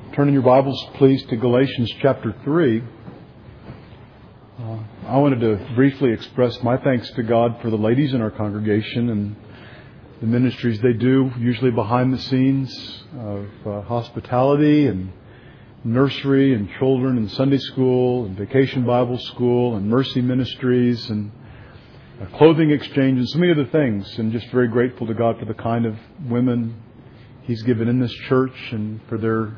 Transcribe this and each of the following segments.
Turn in your Bibles, please, to Galatians chapter 3. I wanted to briefly express my thanks to God for the ladies in our congregation and the ministries they do, usually behind the scenes of hospitality and nursery and children and Sunday school and vacation Bible school and mercy ministries and clothing exchange and so many other things. And just very grateful to God for the kind of women He's given in this church and for their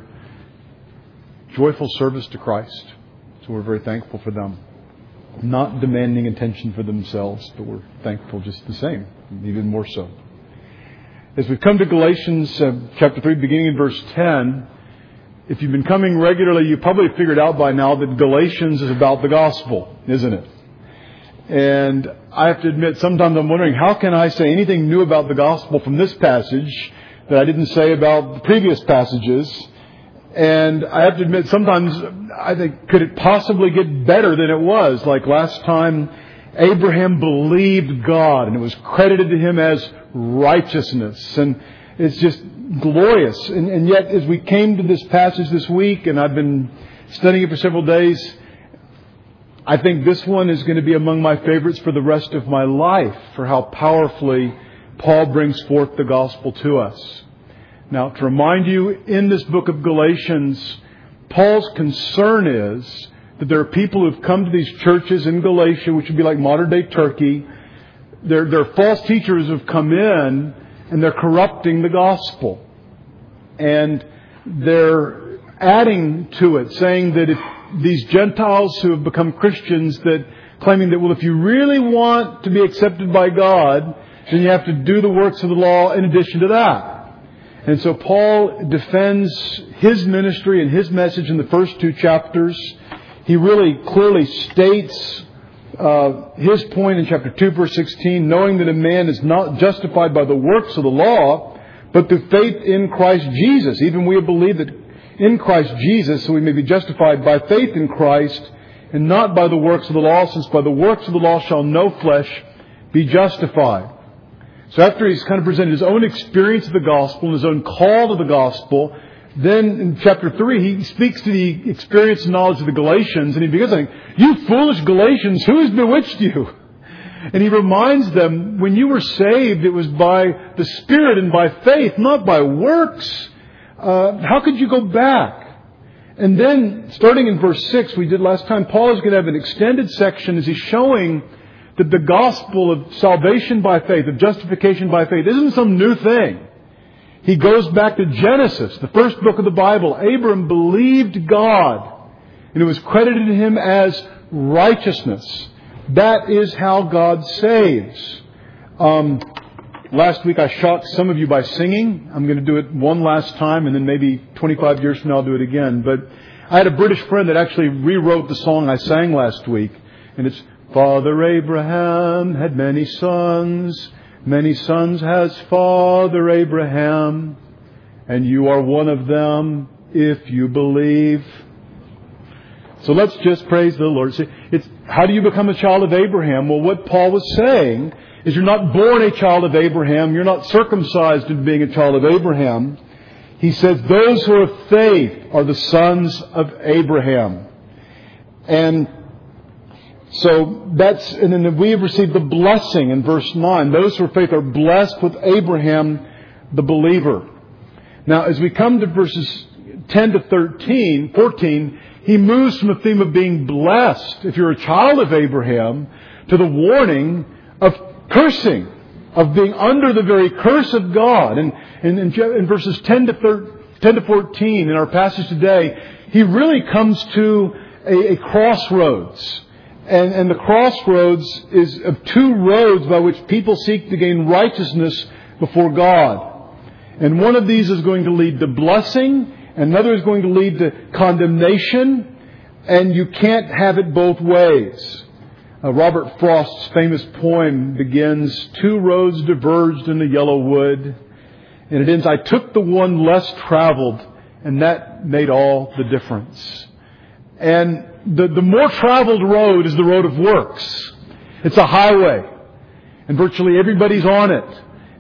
joyful service to Christ. So we're very thankful for them. Not demanding attention for themselves, but we're thankful just the same, even more so. As we come to Galatians chapter 3, beginning in verse 10, if you've been coming regularly, you probably figured out by now that Galatians is about the gospel, isn't it? And I have to admit, sometimes I'm wondering, how can I say anything new about the gospel from this passage that I didn't say about the previous passages? And I have to admit, sometimes I think, could it possibly get better than it was? Like last time, Abraham believed God and it was credited to him as righteousness. And it's just glorious. And yet, as we came to this passage this week, and I've been studying it for several days, I think this one is going to be among my favorites for the rest of my life, for how powerfully Paul brings forth the gospel to us. Now, to remind you, in this book of Galatians, Paul's concern is that there are people who've come to these churches in Galatia, which would be like modern-day Turkey. There are false teachers who've come in, and they're corrupting the gospel. And they're adding to it, saying that if these Gentiles who have become Christians, that claiming that, well, if you really want to be accepted by God, then you have to do the works of the law in addition to that. And so Paul defends his ministry and his message in the first two chapters. He really clearly states his point in chapter 2, verse 16, knowing that a man is not justified by the works of the law, but through faith in Christ Jesus. Even we believe that in Christ Jesus, so we may be justified by faith in Christ, and not by the works of the law, since by the works of the law shall no flesh be justified. So after he's kind of presented his own experience of the gospel and his own call to the gospel, then in chapter 3 he speaks to the experience and knowledge of the Galatians, and he begins saying, "You foolish Galatians, who has bewitched you?" And he reminds them, when you were saved, it was by the Spirit and by faith, not by works. How could you go back? And then, starting in verse 6, we did last time, Paul is going to have an extended section as he's showing that the gospel of salvation by faith, of justification by faith, isn't some new thing. He goes back to Genesis, the first book of the Bible. Abram believed God, and it was credited to him as righteousness. That is how God saves. Last week I shocked some of you by singing. I'm going to do it one last time, and then maybe 25 years from now I'll do it again. But I had a British friend that actually rewrote the song I sang last week, and it's, "Father Abraham had many sons has Father Abraham, and you are one of them if you believe." So let's just praise the Lord. See, how do you become a child of Abraham? Well, what Paul was saying is you're not born a child of Abraham. You're not circumcised in being a child of Abraham. He says those who are of faith are the sons of Abraham. And so and then we have received the blessing in verse 9. Those who are of faith are blessed with Abraham, the believer. Now, as we come to verses 10 to 14, he moves from the theme of being blessed, if you're a child of Abraham, to the warning of cursing, of being under the very curse of God. And in verses 10 to 14 in our passage today, he really comes to a crossroads. And the crossroads is of two roads by which people seek to gain righteousness before God. And one of these is going to lead to blessing, and another is going to lead to condemnation, and you can't have it both ways. Robert Frost's famous poem begins, "Two roads diverged in the yellow wood," and it ends, "I took the one less traveled, and that made all the difference." And the more traveled road is the road of works. It's a highway. And virtually everybody's on it.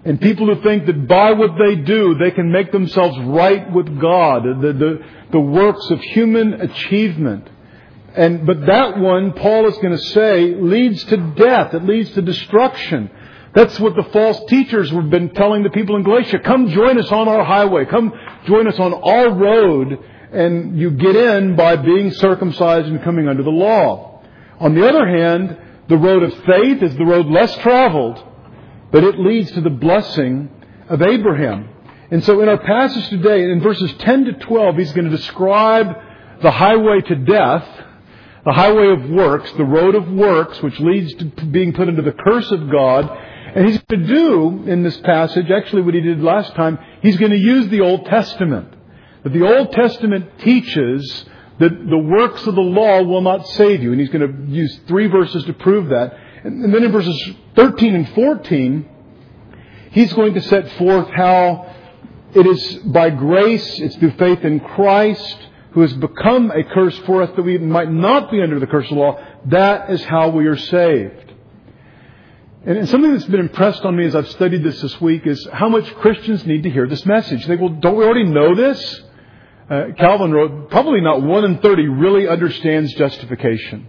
And people who think that by what they do, they can make themselves right with God. The works of human achievement. But that one, Paul is going to say, leads to death. It leads to destruction. That's what the false teachers have been telling the people in Galatia. Come join us on our highway. Come join us on our road. And you get in by being circumcised and coming under the law. On the other hand, the road of faith is the road less traveled, but it leads to the blessing of Abraham. And so in our passage today, in verses 10 to 12, he's going to describe the highway to death, the highway of works, the road of works, which leads to being put under the curse of God. And he's going to do in this passage, actually what he did last time, he's going to use the Old Testament. But the Old Testament teaches that the works of the law will not save you. And he's going to use 3 verses to prove that. And then in verses 13 and 14, he's going to set forth how it is by grace, it's through faith in Christ, who has become a curse for us that we might not be under the curse of the law. That is how we are saved. And something that's been impressed on me as I've studied this week is how much Christians need to hear this message. They think, well, don't we already know this? Calvin wrote, probably not 1 in 30 really understands justification.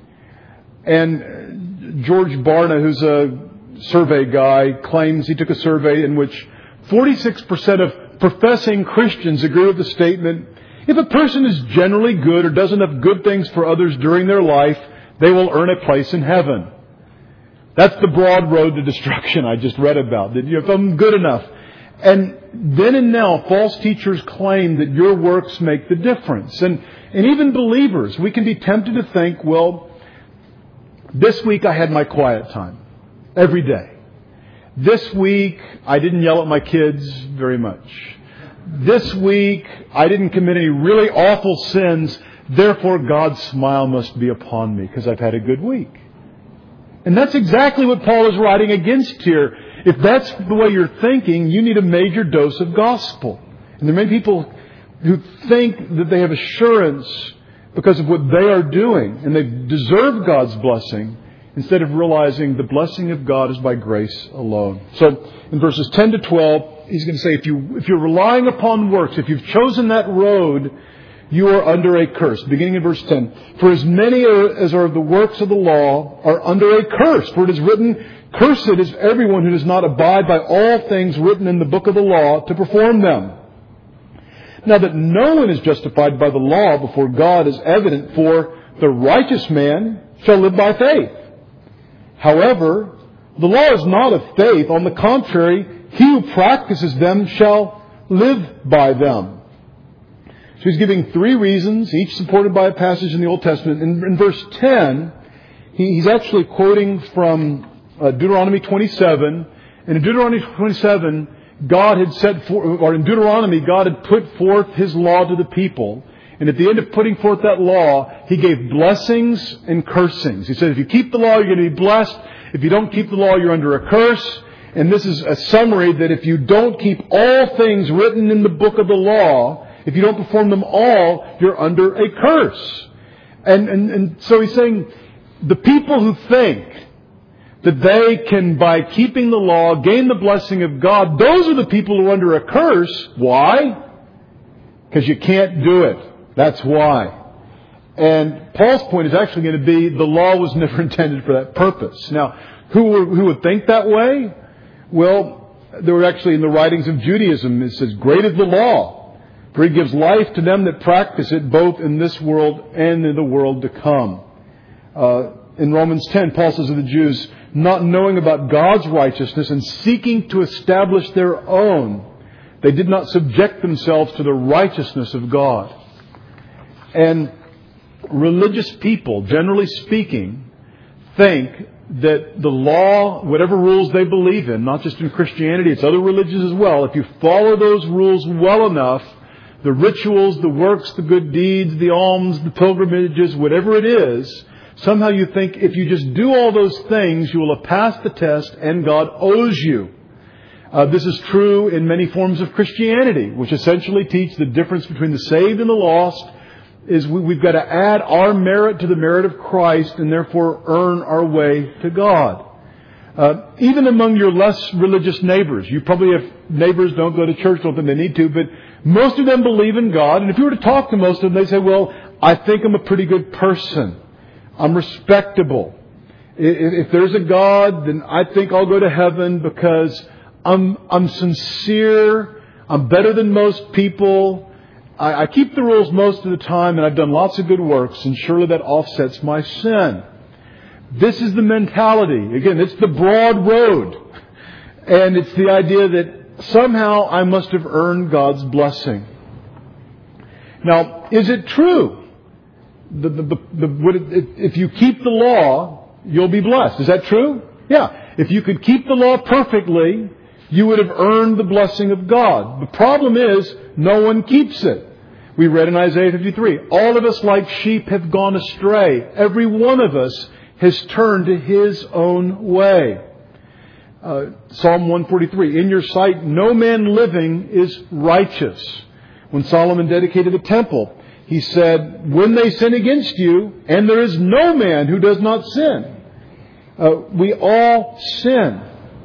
And George Barna, who's a survey guy, claims he took a survey in which 46% of professing Christians agree with the statement, if a person is generally good or does enough good things for others during their life, they will earn a place in heaven. That's the broad road to destruction I just read about. That if I'm good enough. And then and now, false teachers claim that your works make the difference. And even believers, we can be tempted to think, well, this week I had my quiet time. Every day. This week I didn't yell at my kids very much. This week I didn't commit any really awful sins. Therefore God's smile must be upon me because I've had a good week. And that's exactly what Paul is writing against here. If that's the way you're thinking, you need a major dose of gospel. And there are many people who think that they have assurance because of what they are doing, and they deserve God's blessing, instead of realizing the blessing of God is by grace alone. So in verses 10 to 12, he's going to say, if you're relying upon works, if you've chosen that road, you are under a curse. Beginning in verse 10. For as many as are the works of the law are under a curse. For it is written, cursed is everyone who does not abide by all things written in the book of the law to perform them. Now that no one is justified by the law before God is evident, for the righteous man shall live by faith. However, the law is not of faith. On the contrary, he who practices them shall live by them. So he's giving 3 reasons, each supported by a passage in the Old Testament. In verse 10, he's actually quoting from Deuteronomy 27. And in Deuteronomy 27, God had put forth His law to the people. And at the end of putting forth that law, He gave blessings and cursings. He said, if you keep the law, you're going to be blessed. If you don't keep the law, you're under a curse. And this is a summary that if you don't keep all things written in the book of the law, if you don't perform them all, you're under a curse. And so he's saying, the people who think that they can, by keeping the law, gain the blessing of God, those are the people who are under a curse. Why? Because you can't do it. That's why. And Paul's point is actually going to be, the law was never intended for that purpose. Now, who would think that way? Well, there were actually in the writings of Judaism, it says, great is the law, for it gives life to them that practice it, both in this world and in the world to come. In Romans 10, Paul says of the Jews, not knowing about God's righteousness and seeking to establish their own, they did not subject themselves to the righteousness of God. And religious people, generally speaking, think that the law, whatever rules they believe in, not just in Christianity, it's other religions as well, if you follow those rules well enough, the rituals, the works, the good deeds, the alms, the pilgrimages, whatever it is, somehow you think if you just do all those things, you will have passed the test and God owes you. This is true in many forms of Christianity, which essentially teach the difference between the saved and the lost is we've got to add our merit to the merit of Christ and therefore earn our way to God. Even among your less religious neighbors. You probably have neighbors don't go to church, don't think they need to, but most of them believe in God. And if you were to talk to most of them, they say, well, I think I'm a pretty good person. I'm respectable. If there's a God, then I think I'll go to heaven because I'm sincere. I'm better than most people. I keep the rules most of the time, and I've done lots of good works, and surely that offsets my sin. This is the mentality. Again, it's the broad road. And it's the idea that somehow I must have earned God's blessing. Now, is it true? If you keep the law, you'll be blessed. Is that true? Yeah. If you could keep the law perfectly, you would have earned the blessing of God. The problem is, no one keeps it. We read in Isaiah 53, all of us like sheep have gone astray. Every one of us has turned to his own way. Psalm 143, in your sight no man living is righteous. When Solomon dedicated the temple, he said, when they sin against you, and there is no man who does not sin. We all sin.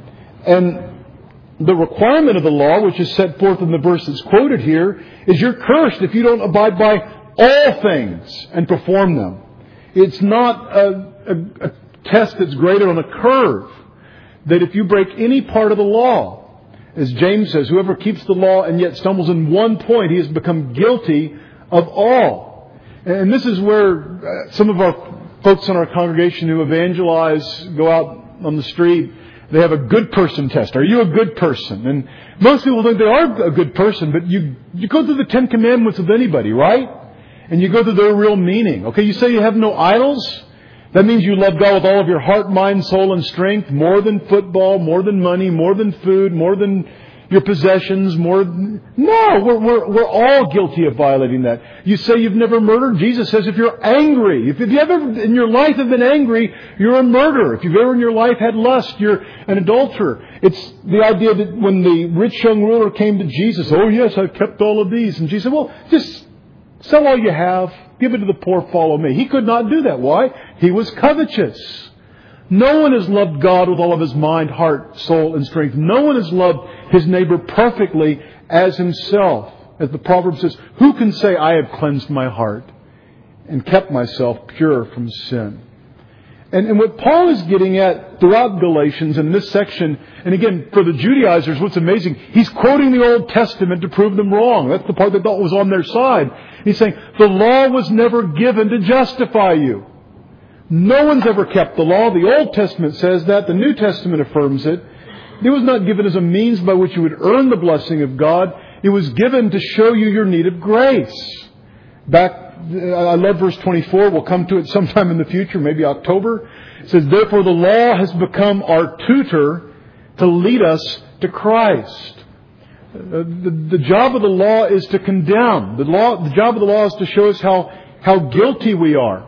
And the requirement of the law, which is set forth in the verse that's quoted here, is you're cursed if you don't abide by all things and perform them. It's not a test that's graded on a curve. That if you break any part of the law, as James says, whoever keeps the law and yet stumbles in one point, he has become guilty of all. And this is where some of our folks in our congregation who evangelize, go out on the street, they have a good person test. Are you a good person? And most people think they are a good person, but you go through the 10 Commandments with anybody, right? And you go through their real meaning. Okay, you say you have no idols. That means you love God with all of your heart, mind, soul, and strength, more than football, more than money, more than food, more than your possessions, No, we're all guilty of violating that. You say you've never murdered. Jesus says if you're angry, if you ever in your life have been angry, you're a murderer. If you've ever in your life had lust, you're an adulterer. It's the idea that when the rich young ruler came to Jesus, oh yes, I've kept all of these. And Jesus said, well, just sell all you have, give it to the poor, follow me. He could not do that. Why? He was covetous. No one has loved God with all of his mind, heart, soul, and strength. No one has loved his neighbor perfectly as himself. As the proverb says, who can say, I have cleansed my heart and kept myself pure from sin? And what Paul is getting at throughout Galatians in this section, and again, for the Judaizers, what's amazing, he's quoting the Old Testament to prove them wrong. That's the part they thought was on their side. He's saying, the law was never given to justify you. No one's ever kept the law. The Old Testament says that. The New Testament affirms it. It was not given as a means by which you would earn the blessing of God. It was given to show you your need of grace. I love verse 24. We'll come to it sometime in the future, maybe October. It says, therefore the law has become our tutor to lead us to Christ. The job of the law is to condemn. The job of the law is to show us how guilty we are.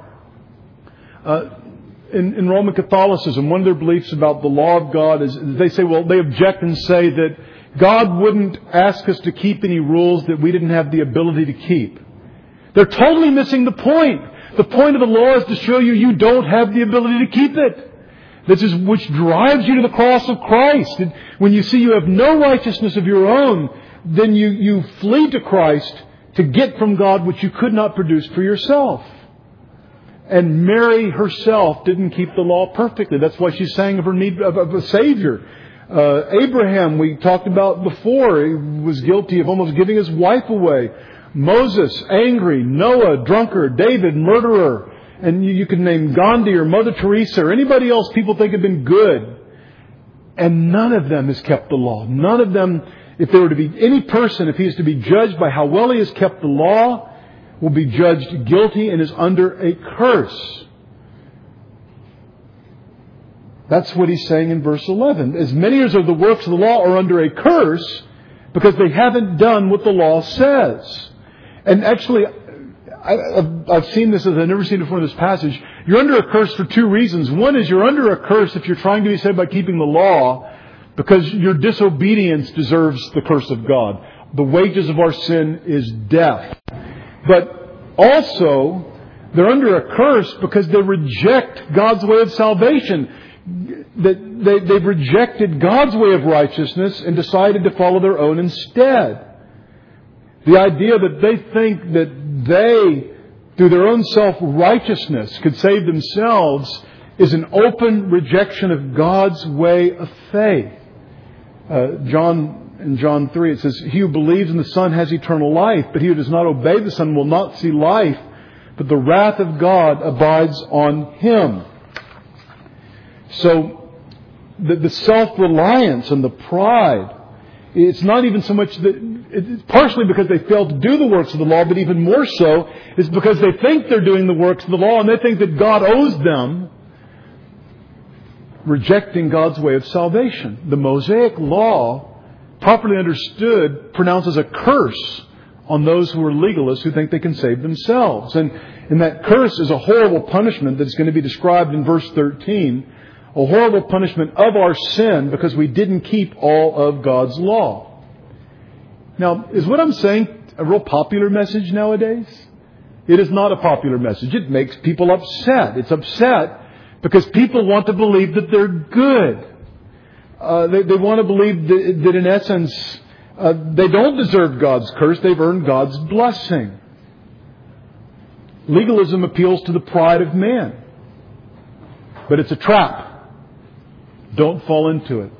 In Roman Catholicism, one of their beliefs about the law of God is they say, well, they object and say that God wouldn't ask us to keep any rules that we didn't have the ability to keep. They're totally missing the point. The point of the law is to show you don't have the ability to keep it. This is which drives you to the cross of Christ. And when you see you have no righteousness of your own, then you flee to Christ to get from God which you could not produce for yourself. And Mary herself didn't keep the law perfectly. That's why she sang of her need of a Savior. Abraham, we talked about before, he was guilty of almost giving his wife away. Moses, angry. Noah, drunkard. David, murderer. And you could name Gandhi or Mother Teresa or anybody else people think have been good. And none of them has kept the law. None of them, if there were to be any person, if he is to be judged by how well he has kept the law, will be judged guilty and is under a curse. That's what he's saying in verse 11. As many as are the works of the law are under a curse because they haven't done what the law says. And actually, I've seen this as I've never seen it before in this passage. You're under a curse for two reasons. One is you're under a curse if you're trying to be saved by keeping the law because your disobedience deserves the curse of God. The wages of our sin is death. But also, they're under a curse because they reject God's way of salvation. that they've rejected God's way of righteousness and decided to follow their own instead. The idea that they think that they, through their own self-righteousness, could save themselves is an open rejection of God's way of faith. In John 3 it says, "He who believes in the Son has eternal life, but he who does not obey the Son will not see life, but the wrath of God abides on him." So the self-reliance and the pride, it's not even so much that it's partially because they fail to do the works of the law, but even more so is because they think they're doing the works of the law and they think that God owes them, rejecting God's way of salvation. The Mosaic Law, properly understood, pronounces a curse on those who are legalists who think they can save themselves. And that curse is a horrible punishment that's going to be described in verse 13. A horrible punishment of our sin because we didn't keep all of God's law. Now, is what I'm saying a real popular message nowadays? It is not a popular message. It makes people upset. It's upset because people want to believe that they're good. They want to believe that in essence, they don't deserve God's curse. They've earned God's blessing. Legalism appeals to the pride of man. But it's a trap. Don't fall into it.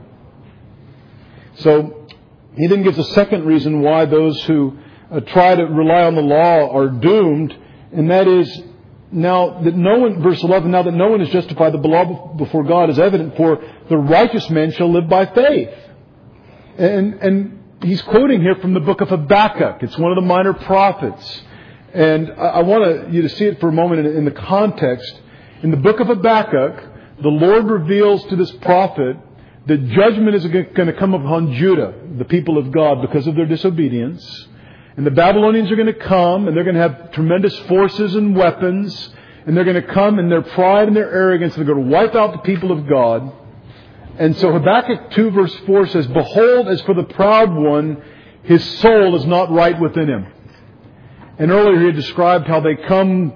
So, he then gives a second reason why those who try to rely on the law are doomed. And that is, verse 11, now that no one is justified, the law before God is evident, for the righteous man shall live by faith. And he's quoting here from the book of Habakkuk. It's one of the minor prophets. And I want you to see it for a moment in the context. In the book of Habakkuk, the Lord reveals to this prophet that judgment is going to come upon Judah, the people of God, because of their disobedience. And the Babylonians are going to come, and they're going to have tremendous forces and weapons. And they're going to come in their pride and their arrogance. They're going to wipe out the people of God. And so Habakkuk 2 verse 4 says, "Behold, as for the proud one, his soul is not right within him." And earlier he had described how they come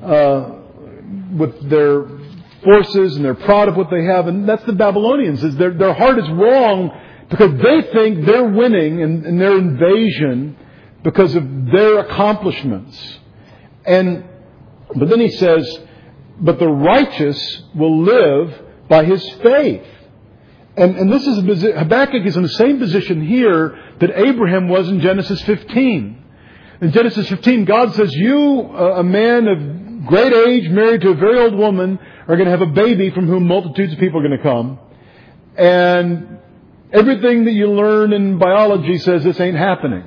with their forces and they're proud of what they have. And that's the Babylonians. Is their heart is wrong because they think they're winning in their invasion because of their accomplishments. But then he says, "But the righteous will live by his faith." And this is Habakkuk is in the same position here that Abraham was in Genesis 15. In Genesis 15, God says, "You, a man of great age, married to a very old woman, are going to have a baby from whom multitudes of people are going to come. And everything that you learn in biology says this ain't happening.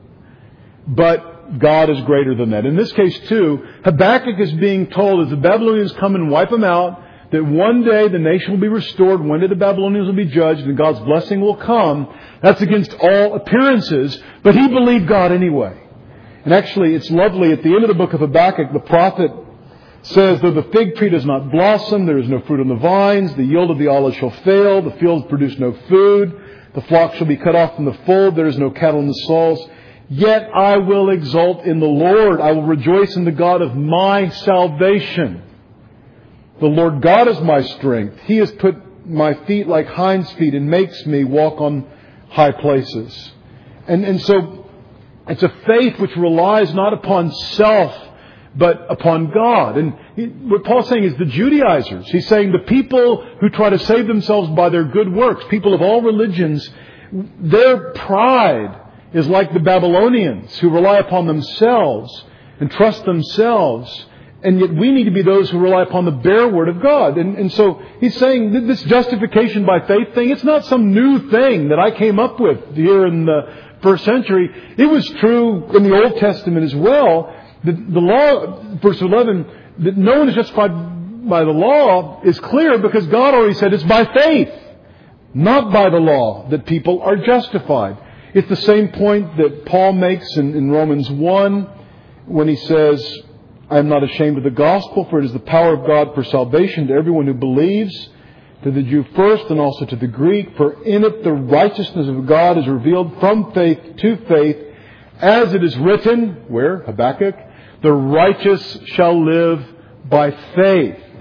But God is greater than that." In this case, too, Habakkuk is being told as the Babylonians come and wipe them out, that one day the nation will be restored, one day the Babylonians will be judged, and God's blessing will come. That's against all appearances, but he believed God anyway. And actually, it's lovely, at the end of the book of Habakkuk, the prophet says, "Though the fig tree does not blossom, there is no fruit on the vines, the yield of the olive shall fail, the fields produce no food, the flock shall be cut off from the fold, there is no cattle in the stalls. Yet I will exult in the Lord, I will rejoice in the God of my salvation. The Lord God is my strength. He has put my feet like hinds' feet and makes me walk on high places." And so it's a faith which relies not upon self, but upon God. And what Paul's saying is the Judaizers. He's saying the people who try to save themselves by their good works, people of all religions, their pride is like the Babylonians who rely upon themselves and trust themselves. And yet we need to be those who rely upon the bare word of God. And so he's saying that this justification by faith thing, it's not some new thing that I came up with here in the first century. It was true in the Old Testament as well. The law, verse 11, that no one is justified by the law is clear because God already said it's by faith, not by the law, that people are justified. It's the same point that Paul makes in Romans 1 when he says, "I am not ashamed of the gospel, for it is the power of God for salvation to everyone who believes, to the Jew first and also to the Greek. For in it the righteousness of God is revealed from faith to faith, as it is written," where? Habakkuk, "the righteous shall live by faith."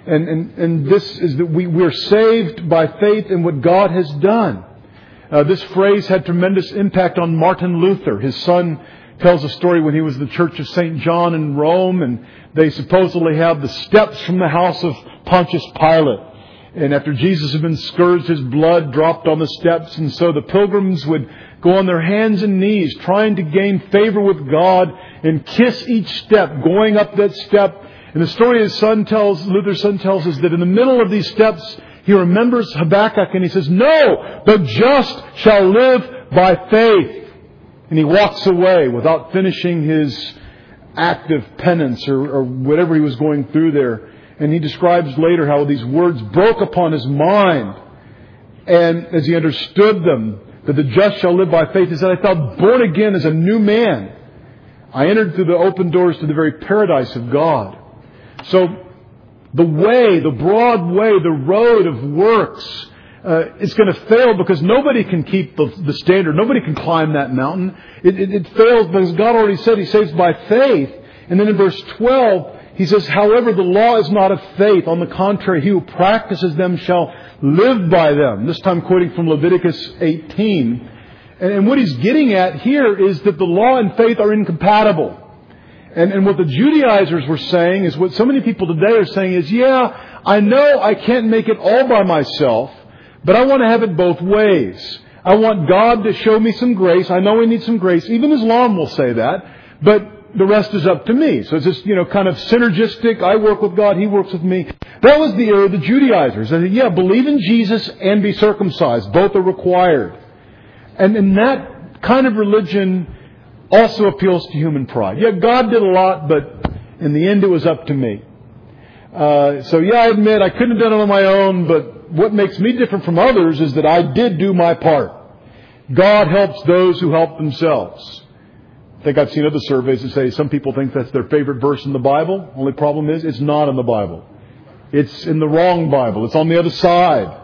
And this is that we're saved by faith in what God has done. This phrase had tremendous impact on Martin Luther. His son tells a story when he was in the Church of St. John in Rome, and they supposedly have the steps from the house of Pontius Pilate. And after Jesus had been scourged, his blood dropped on the steps, and so the pilgrims would go on their hands and knees trying to gain favor with God and kiss each step, going up that step. And the story Luther's son tells us that in the middle of these steps, he remembers Habakkuk and he says, "No, the just shall live by faith." And he walks away without finishing his act of penance or whatever he was going through there. And he describes later how these words broke upon his mind. And as he understood them, that the just shall live by faith, he said, "I felt born again as a new man. I entered through the open doors to the very paradise of God." So the way, the broad way, the road of works is going to fail because nobody can keep the standard. Nobody can climb that mountain. It fails because God already said He saves by faith. And then in verse 12, He says, "However, the law is not of faith. On the contrary, he who practices them shall live by them." This time quoting from Leviticus 18. And what He's getting at here is that the law and faith are incompatible. And what the Judaizers were saying is what so many people today are saying is, yeah, I know I can't make it all by myself, but I want to have it both ways. I want God to show me some grace. I know I need some grace. Even Islam will say that. But the rest is up to me. So it's just, kind of synergistic. I work with God. He works with me. That was the era of the Judaizers. They said, yeah, believe in Jesus and be circumcised. Both are required. And that kind of religion also appeals to human pride. Yeah, God did a lot, but in the end it was up to me. So yeah, I admit I couldn't have done it on my own, but what makes me different from others is that I did do my part. God helps those who help themselves. I think I've seen other surveys that say some people think that's their favorite verse in the Bible. Only problem is it's not in the Bible. It's in the wrong Bible. It's on the other side.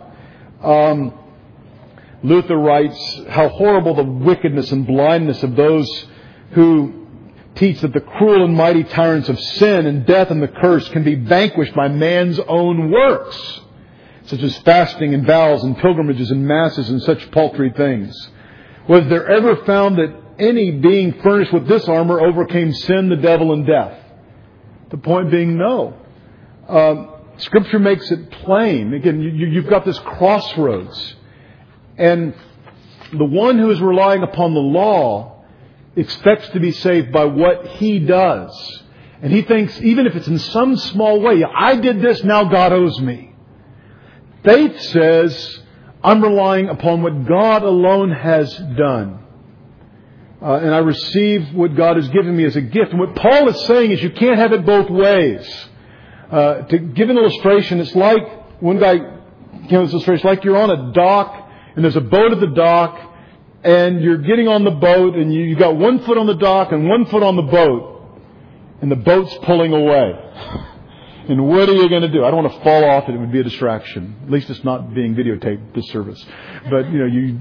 Luther writes, "How horrible the wickedness and blindness of those who teach that the cruel and mighty tyrants of sin and death and the curse can be vanquished by man's own works, such as fasting and vows and pilgrimages and masses and such paltry things. Was there ever found that any being furnished with this armor overcame sin, the devil, and death?" The point being, no. Scripture makes it plain. Again, you've got this crossroads. And the one who is relying upon the law expects to be saved by what he does. And he thinks, even if it's in some small way, I did this, now God owes me. Faith says, I'm relying upon what God alone has done. And I receive what God has given me as a gift. And what Paul is saying is you can't have it both ways. To give an illustration, it's like, one guy gave this illustration, like you're on a dock, and there's a boat at the dock, and you're getting on the boat, and you got 1 foot on the dock and 1 foot on the boat, and the boat's pulling away. And what are you going to do? I don't want to fall off it. It would be a distraction. At least it's not being videotaped, this service. But, you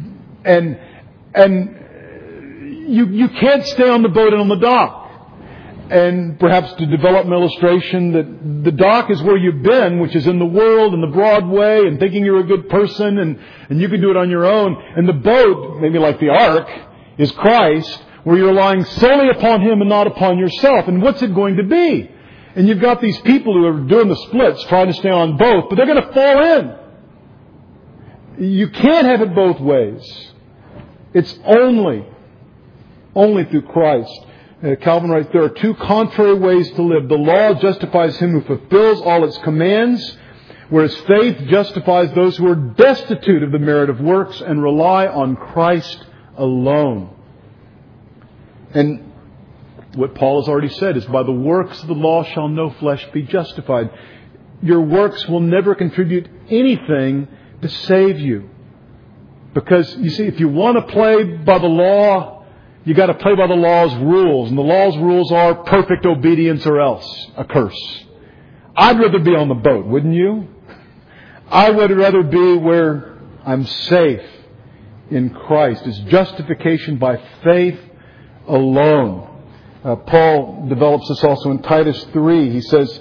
can't stay on the boat and on the dock. And perhaps to develop an illustration that the dock is where you've been, which is in the world and the broad way and thinking you're a good person and you can do it on your own. And the boat, maybe like the ark, is Christ, where you're relying solely upon Him and not upon yourself. And what's it going to be? And you've got these people who are doing the splits, trying to stay on both, but they're going to fall in. You can't have it both ways. It's only through Christ. Calvin writes, there are two contrary ways to live. The law justifies him who fulfills all its commands, whereas faith justifies those who are destitute of the merit of works and rely on Christ alone. And what Paul has already said is, by the works of the law shall no flesh be justified. Your works will never contribute anything to save you. Because, you see, if you want to play by the law, you got to play by the law's rules. And the law's rules are perfect obedience or else a curse. I'd rather be on the boat, wouldn't you? I would rather be where I'm safe in Christ. It's justification by faith alone. Paul develops this also in Titus 3. He says,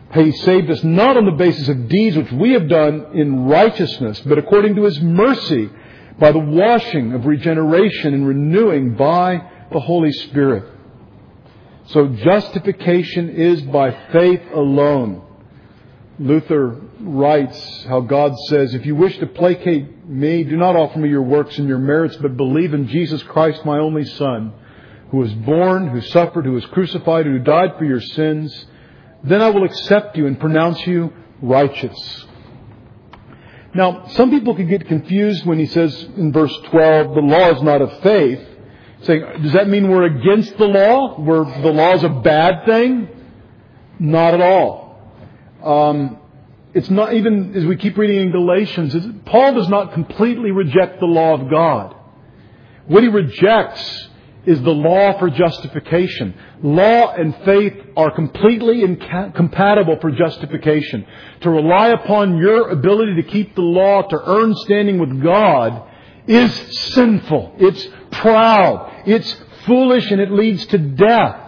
He saved us not on the basis of deeds which we have done in righteousness, but according to His mercy, by the washing of regeneration and renewing by the Holy Spirit. So justification is by faith alone. Luther writes how God says, "If you wish to placate me, do not offer me your works and your merits, but believe in Jesus Christ, my only Son, who was born, who suffered, who was crucified, who died for your sins. Then I will accept you and pronounce you righteous." Now, some people could get confused when he says in verse 12, the law is not of faith. Saying, does that mean we're against the law? Where the law is a bad thing? Not at all. It's not, even as we keep reading in Galatians, Paul does not completely reject the law of God. What he rejects is the law for justification. Law and faith are completely incompatible for justification. To rely upon your ability to keep the law to earn standing with God is sinful. It's proud. It's foolish, and it leads to death.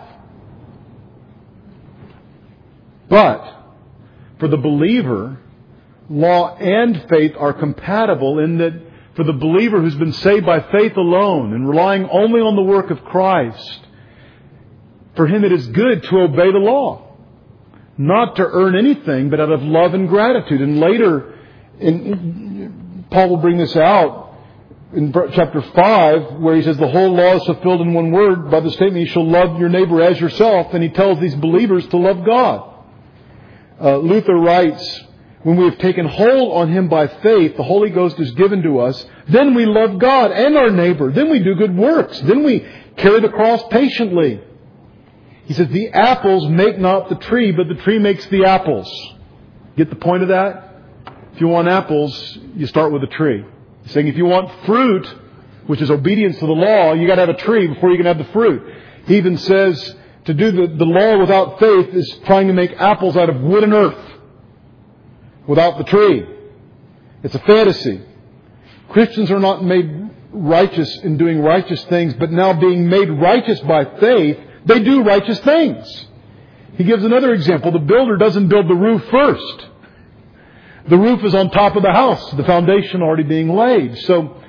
But for the believer, law and faith are compatible in that for the believer who's been saved by faith alone and relying only on the work of Christ, for him it is good to obey the law. Not to earn anything, but out of love and gratitude. And later, Paul will bring this out in chapter 5, where he says the whole law is fulfilled in one word by the statement, you shall love your neighbor as yourself. And he tells these believers to love God. Luther writes, when we have taken hold on Him by faith, the Holy Ghost is given to us. Then we love God and our neighbor. Then we do good works. Then we carry the cross patiently. He says, the apples make not the tree, but the tree makes the apples. Get the point of that? If you want apples, you start with a tree. He's saying if you want fruit, which is obedience to the law, you got to have a tree before you can have the fruit. He even says to do the law without faith is trying to make apples out of wood and earth without the tree. It's a fantasy. Christians are not made righteous in doing righteous things, but now being made righteous by faith, they do righteous things. He gives another example. The builder doesn't build the roof first. The roof is on top of the house, the foundation already being laid. So,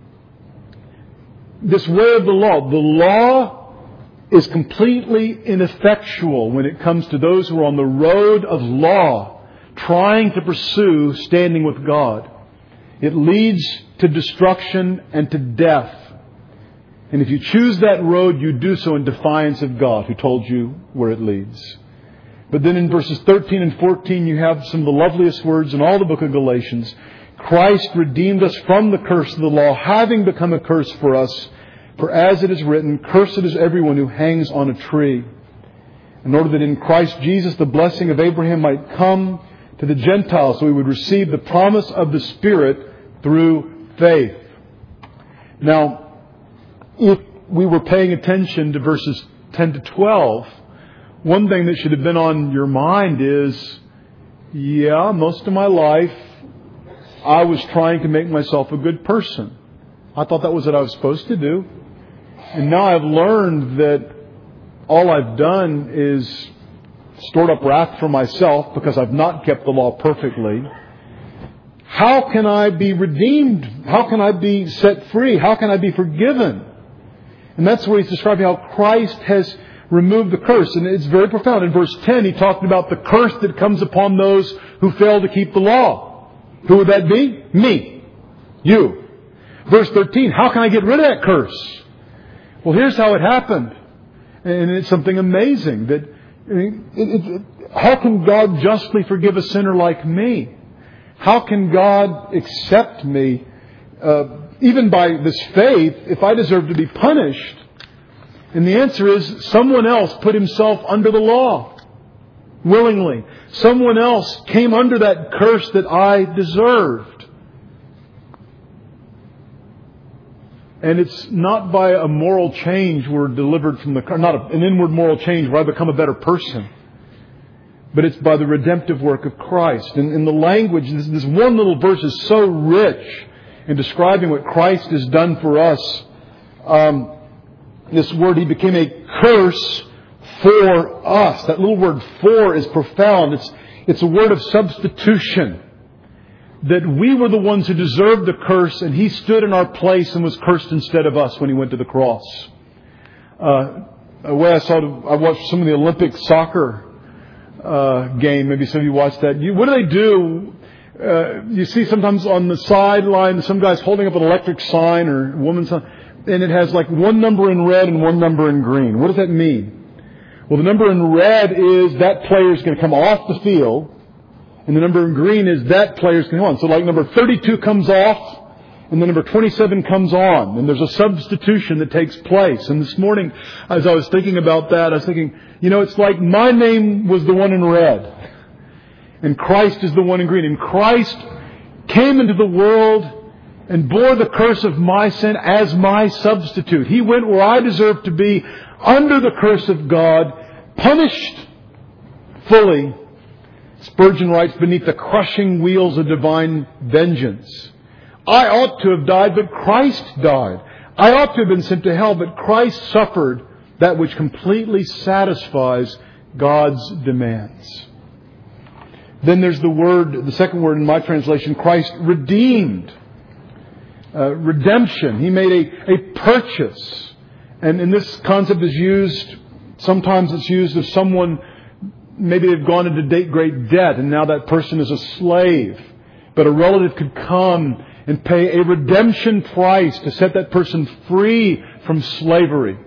this way of the law is completely ineffectual when it comes to those who are on the road of law, trying to pursue standing with God. It leads to destruction and to death. And if you choose that road, you do so in defiance of God, who told you where it leads. But then in verses 13 and 14, you have some of the loveliest words in all the book of Galatians. Christ redeemed us from the curse of the law, having become a curse for us. For as it is written, cursed is everyone who hangs on a tree. In order that in Christ Jesus the blessing of Abraham might come to the Gentiles, so we would receive the promise of the Spirit through faith. Now, if we were paying attention to verses 10 to 12, one thing that should have been on your mind is, most of my life I was trying to make myself a good person. I thought that was what I was supposed to do. And now I've learned that all I've done is stored up wrath for myself because I've not kept the law perfectly. How can I be redeemed? How can I be set free? How can I be forgiven? And that's where he's describing how Christ has removed the curse. And it's very profound. In verse 10, he talked about the curse that comes upon those who fail to keep the law. Who would that be? Me. You. Verse 13, how can I get rid of that curse? Well, here's how it happened. And it's something amazing. How can God justly forgive a sinner like me? How can God accept me, even by this faith, if I deserve to be punished? And the answer is, someone else put himself under the law willingly. Someone else came under that curse that I deserved. And it's not by a moral change we're delivered from the curse, not an inward moral change where I become a better person. But it's by the redemptive work of Christ. And in the language, this one little verse is so rich in describing what Christ has done for us. This word, He became a curse for us. That little word "for" is profound. It's a word of substitution. That we were the ones who deserved the curse, and He stood in our place and was cursed instead of us when He went to the cross. A way I watched some of the Olympic soccer game. Maybe some of you watched that. What do they do? You see sometimes on the sideline, some guy's holding up an electric sign or a woman's sign, and it has like one number in red and one number in green. What does that mean? Well, the number in red is that player's going to come off the field, and the number in green is that player's going to come on. So like number 32 comes off, and then number 27 comes on, and there's a substitution that takes place. And this morning, as I was thinking about that, I was thinking, it's like my name was the one in red. And Christ is the one in green. And Christ came into the world and bore the curse of my sin as my substitute. He went where I deserved to be, under the curse of God, punished fully. Spurgeon writes, beneath the crushing wheels of divine vengeance. I ought to have died, but Christ died. I ought to have been sent to hell, but Christ suffered that which completely satisfies God's demands. Then there's the second word in my translation, Christ redeemed. Redemption. He made a purchase. And this concept is used, sometimes it's used of someone, maybe they've gone into great debt and now that person is a slave. But a relative could come and pay a redemption price to set that person free from slavery.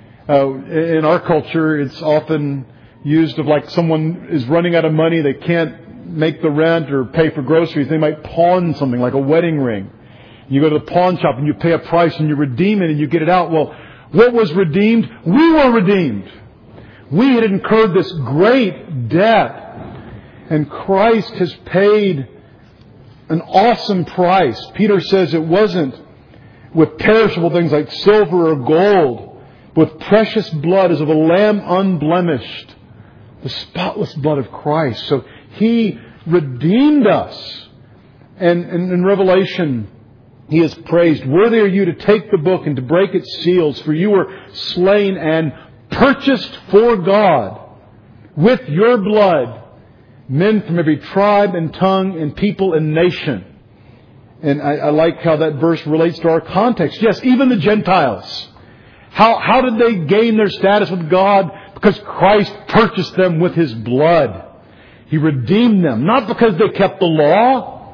In our culture, it's often used of like someone is running out of money, they can't make the rent or pay for groceries, they might pawn something like a wedding ring. You go to the pawn shop and you pay a price and you redeem it and you get it out. Well, what was redeemed? We were redeemed. We had incurred this great debt, and Christ has paid an awesome price. Peter says it wasn't with perishable things like silver or gold, but with precious blood as of a lamb unblemished. The spotless blood of Christ. So He redeemed us. And in Revelation, He is praised. Worthy are you to take the book and to break its seals, for you were slain and purchased for God with your blood men from every tribe and tongue and people and nation. And I like how that verse relates to our context. Yes, even the Gentiles. How did they gain their status with God? Because Christ purchased them with His blood. He redeemed them, not because they kept the law.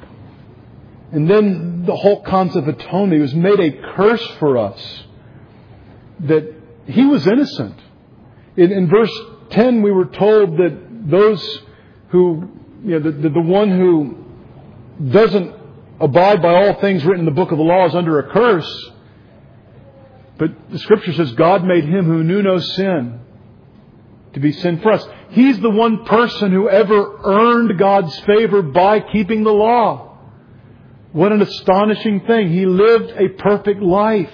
And then the whole concept of atonement, He was made a curse for us. That He was innocent. In verse 10 we were told that those who, the one who doesn't abide by all things written in the book of the law is under a curse. But the Scripture says God made Him who knew no sin to be sin for us. He's the one person who ever earned God's favor by keeping the law. What an astonishing thing. He lived a perfect life.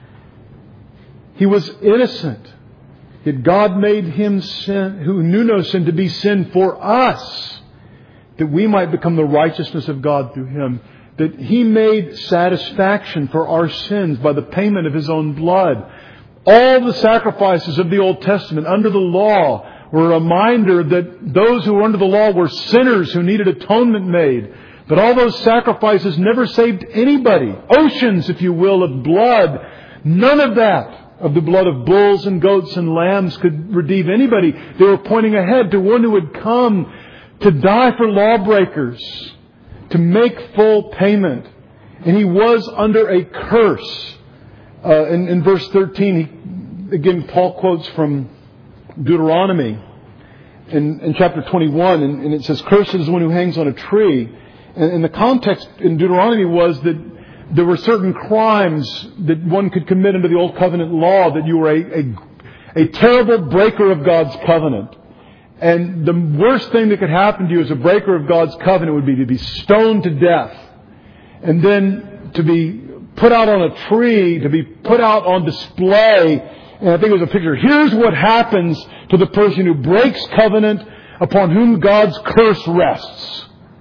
He was innocent. Yet God made Him sin, who knew no sin, to be sin for us, that we might become the righteousness of God through Him. That He made satisfaction for our sins by the payment of His own blood. All the sacrifices of the Old Testament under the law were a reminder that those who were under the law were sinners who needed atonement made. But all those sacrifices never saved anybody. Oceans, if you will, of blood. None of that, of the blood of bulls and goats and lambs, could redeem anybody. They were pointing ahead to one who would come to die for lawbreakers, to make full payment. And He was under a curse. In verse 13, again, Paul quotes from Deuteronomy in chapter 21, and it says, "Cursed is the one who hangs on a tree." And the context in Deuteronomy was that there were certain crimes that one could commit under the Old Covenant law, that you were a terrible breaker of God's covenant. And the worst thing that could happen to you as a breaker of God's covenant would be to be stoned to death. And then to be put out on a tree, to be put out on display. And I think it was a picture. Here's what happens to the person who breaks covenant, upon whom God's curse rests.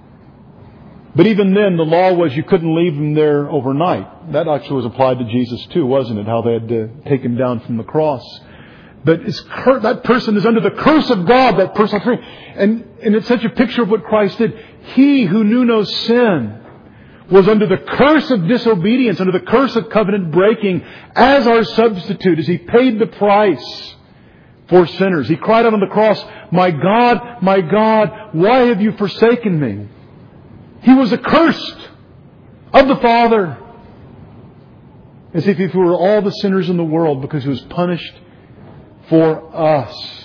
But even then, the law was you couldn't leave him there overnight. That actually was applied to Jesus too, wasn't it? How they had to take Him down from the cross. But that person is under the curse of God, that person. And it's such a picture of what Christ did. He who knew no sin was under the curse of disobedience, under the curse of covenant breaking, as our substitute, as He paid the price for sinners. He cried out on the cross, my God, why have you forsaken me? He was accursed of the Father, as if He were all the sinners in the world, because He was punished for us.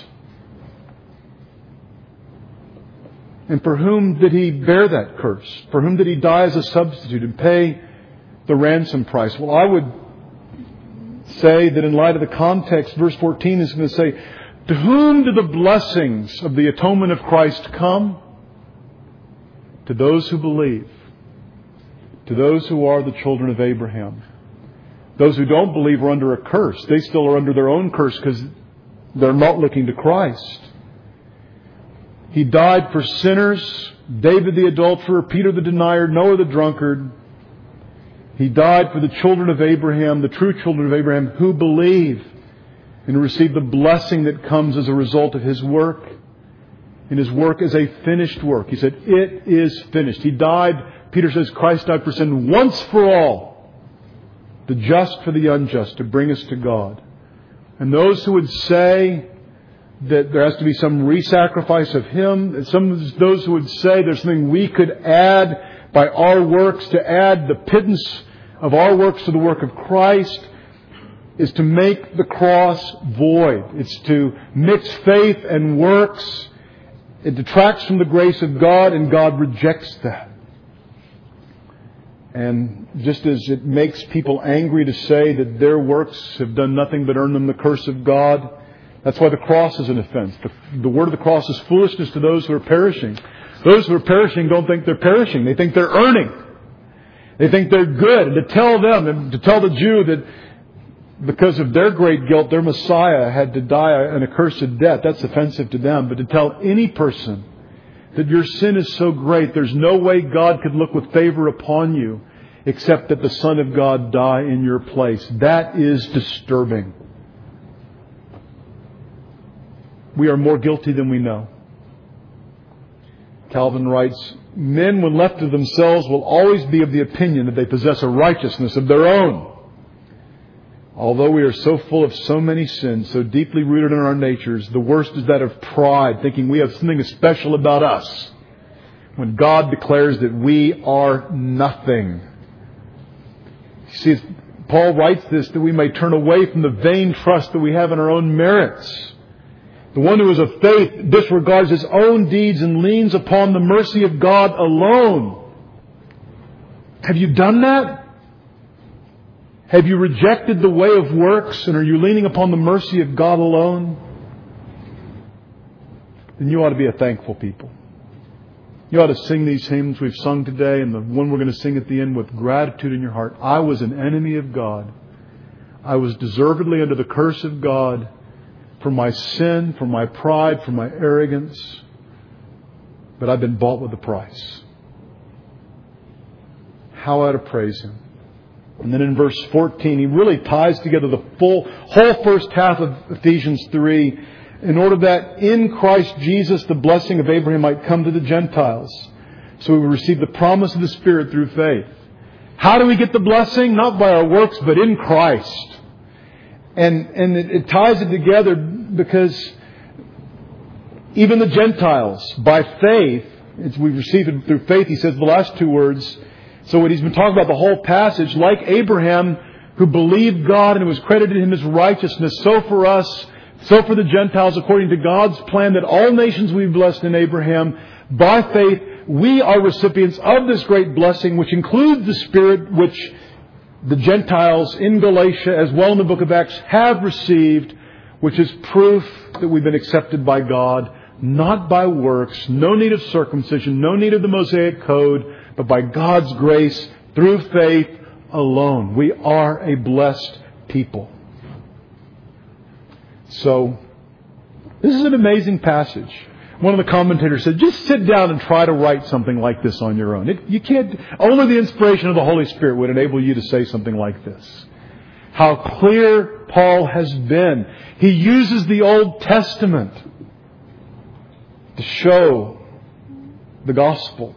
And for whom did He bear that curse? For whom did He die as a substitute and pay the ransom price? Well, I would say that in light of the context, verse 14 is going to say, to whom do the blessings of the atonement of Christ come? To those who believe. To those who are the children of Abraham. Those who don't believe are under a curse. They still are under their own curse because they're not looking to Christ. He died for sinners, David the adulterer, Peter the denier, Noah the drunkard. He died for the children of Abraham, the true children of Abraham, who believe and receive the blessing that comes as a result of His work. And His work is a finished work. He said, it is finished. He died, Peter says, Christ died for sin once for all, the just for the unjust, to bring us to God. And those who would say that there has to be some re-sacrifice of Him, those who would say there's something we could add by our works, to add the pittance of our works to the work of Christ, is to make the cross void. It's to mix faith and works. It detracts from the grace of God, and God rejects that. And just as it makes people angry to say that their works have done nothing but earn them the curse of God, that's why the cross is an offense. The word of the cross is foolishness to those who are perishing. Those who are perishing don't think they're perishing. They think they're earning. They think they're good. And to tell them, and to tell the Jew that because of their great guilt, their Messiah had to die an accursed death, that's offensive to them. But to tell any person that your sin is so great, there's no way God could look with favor upon you except that the Son of God die in your place, that is disturbing. We are more guilty than we know. Calvin writes, men, when left to themselves, will always be of the opinion that they possess a righteousness of their own. Although we are so full of so many sins, so deeply rooted in our natures, the worst is that of pride, thinking we have something special about us, when God declares that we are nothing. You see, Paul writes this that we may turn away from the vain trust that we have in our own merits. The one who is of faith disregards his own deeds and leans upon the mercy of God alone. Have you done that? Have you rejected the way of works, and are you leaning upon the mercy of God alone? Then you ought to be a thankful people. You ought to sing these hymns we've sung today, and the one we're going to sing at the end, with gratitude in your heart. I was an enemy of God. I was deservedly under the curse of God for my sin, for my pride, for my arrogance. But I've been bought with a price. How I ought to praise Him. And then in verse 14, he really ties together the whole first half of Ephesians 3, in order that in Christ Jesus the blessing of Abraham might come to the Gentiles. So we will receive the promise of the Spirit through faith. How do we get the blessing? Not by our works, but in Christ. And it ties it together because even the Gentiles, by faith, we receive it through faith. He says the last two words. So what he's been talking about the whole passage, like Abraham, who believed God and it was credited him as righteousness, so for us, so for the Gentiles, according to God's plan that all nations will be blessed in Abraham, by faith, we are recipients of this great blessing, which includes the Spirit which the Gentiles in Galatia, as well in the book of Acts, have received, which is proof that we've been accepted by God, not by works, no need of circumcision, no need of the Mosaic code, but by God's grace, through faith alone. We are a blessed people. So, this is an amazing passage. One of the commentators said, just sit down and try to write something like this on your own. You can't. Only the inspiration of the Holy Spirit would enable you to say something like this. how clear Paul has been. He uses the Old Testament to show the gospel.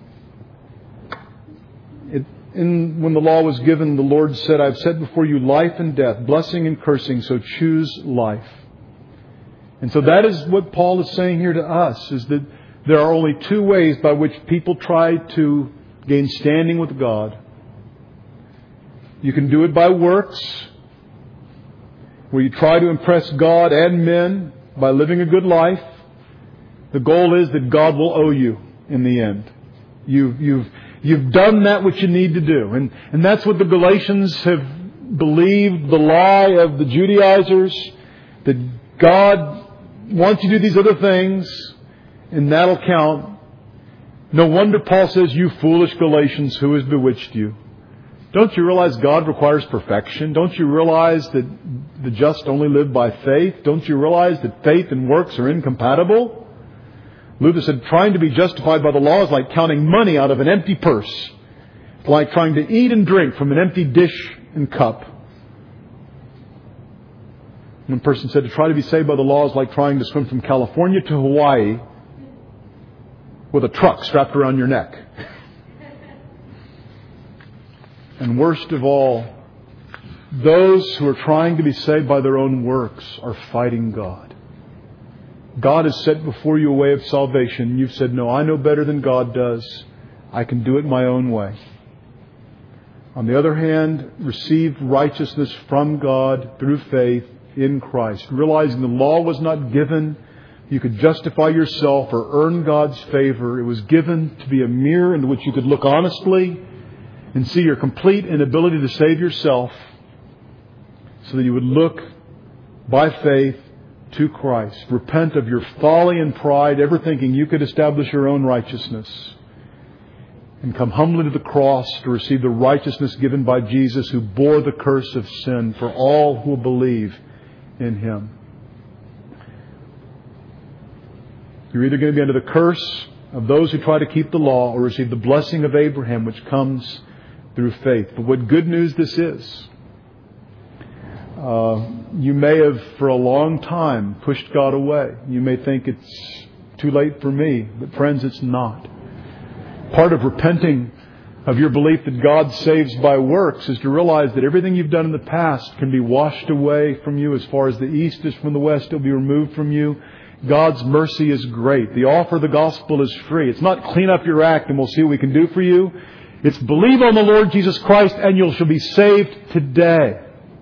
When the law was given, the Lord said, I've set before you life and death, blessing and cursing, so choose life. And so that is what Paul is saying here to us, is that there are only two ways by which people try to gain standing with God. You can do it by works, where you try to impress God and men by living a good life. The goal is that God will owe you in the end. You've done that which you need to do. And that's what the Galatians have believed, the lie of the Judaizers, that God wants you to do these other things, and that'll count. No wonder Paul says, you foolish Galatians, who has bewitched you? Don't you realize God requires perfection? Don't you realize that the just only live by faith? Don't you realize that faith and works are incompatible? Luther said, trying to be justified by the law is like counting money out of an empty purse. It's like trying to eat and drink from an empty dish and cup. One person said, to try to be saved by the law is like trying to swim from California to Hawaii with a truck strapped around your neck. And worst of all, those who are trying to be saved by their own works are fighting God. God has set before you a way of salvation. You've said, no, I know better than God does. I can do it my own way. On the other hand, receive righteousness from God through faith in Christ. Realizing the law was not given you could justify yourself or earn God's favor. It was given to be a mirror into which you could look honestly and see your complete inability to save yourself, so that you would look by faith to Christ. Repent of your folly and pride, ever thinking you could establish your own righteousness, and come humbly to the cross to receive the righteousness given by Jesus, who bore the curse of sin for all who believe in Him. You're either going to be under the curse of those who try to keep the law, or receive the blessing of Abraham, which comes through faith. But what good news this is. You may have for a long time pushed God away. You may think it's too late for me. But friends, it's not. Part of repenting of your belief that God saves by works is to realize that everything you've done in the past can be washed away from you. As far as the east is from the west, it'll be removed from you. God's mercy is great. The offer of the gospel is free. It's not clean up your act and we'll see what we can do for you. It's believe on the Lord Jesus Christ and you shall be saved today.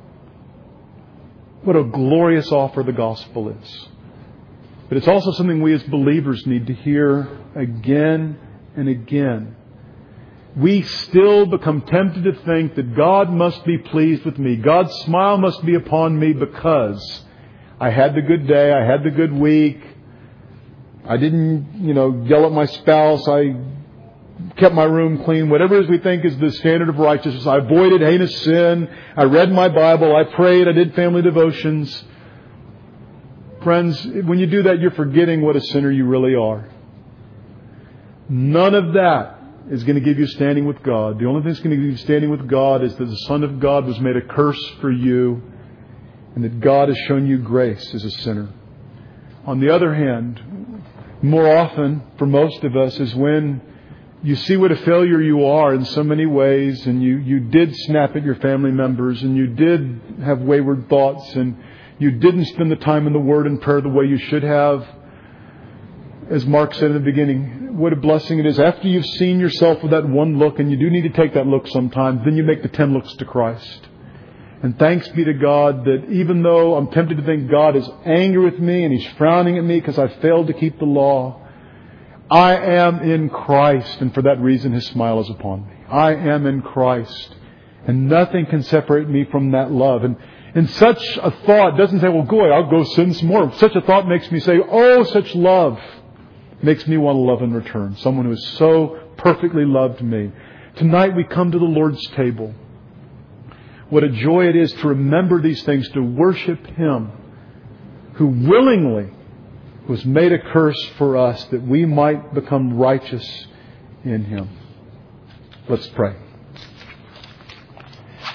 What a glorious offer the gospel is. But it's also something we as believers need to hear again and again. We still become tempted to think that God must be pleased with me. God's smile must be upon me because I had the good day, I had the good week. I didn't, yell at my spouse. I kept my room clean. Whatever it is we think is the standard of righteousness. I avoided heinous sin. I read my Bible. I prayed. I did family devotions. Friends, when you do that, you're forgetting what a sinner you really are. None of that is going to give you standing with God. The only thing that's going to give you standing with God is that the Son of God was made a curse for you, and that God has shown you grace as a sinner. On the other hand, more often, for most of us, is when you see what a failure you are in so many ways, and you did snap at your family members, and you did have wayward thoughts, and you didn't spend the time in the Word and prayer the way you should have. As Mark said in the beginning, what a blessing it is. After you've seen yourself with that one look, and you do need to take that look sometimes, then you make the 10 looks to Christ. And thanks be to God that even though I'm tempted to think God is angry with me and He's frowning at me because I failed to keep the law, I am in Christ, and for that reason His smile is upon me. I am in Christ, and nothing can separate me from that love. And such a thought doesn't say, well, go away, I'll go sin some more. Such a thought makes me say, oh, such love makes me want to love in return. Someone who has so perfectly loved me. Tonight we come to the Lord's table. What a joy it is to remember these things, to worship Him who willingly was made a curse for us that we might become righteous in Him. Let's pray.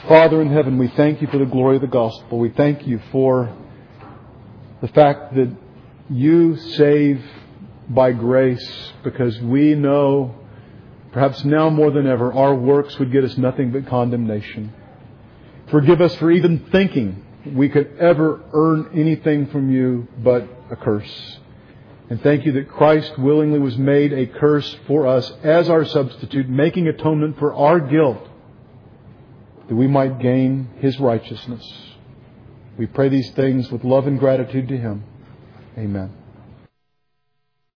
Father in heaven, we thank You for the glory of the gospel. We thank You for the fact that You save by grace, because we know, perhaps now more than ever, our works would get us nothing but condemnation. Forgive us for even thinking we could ever earn anything from You but a curse. And thank You that Christ willingly was made a curse for us as our substitute, making atonement for our guilt, that we might gain His righteousness. We pray these things with love and gratitude to Him. Amen.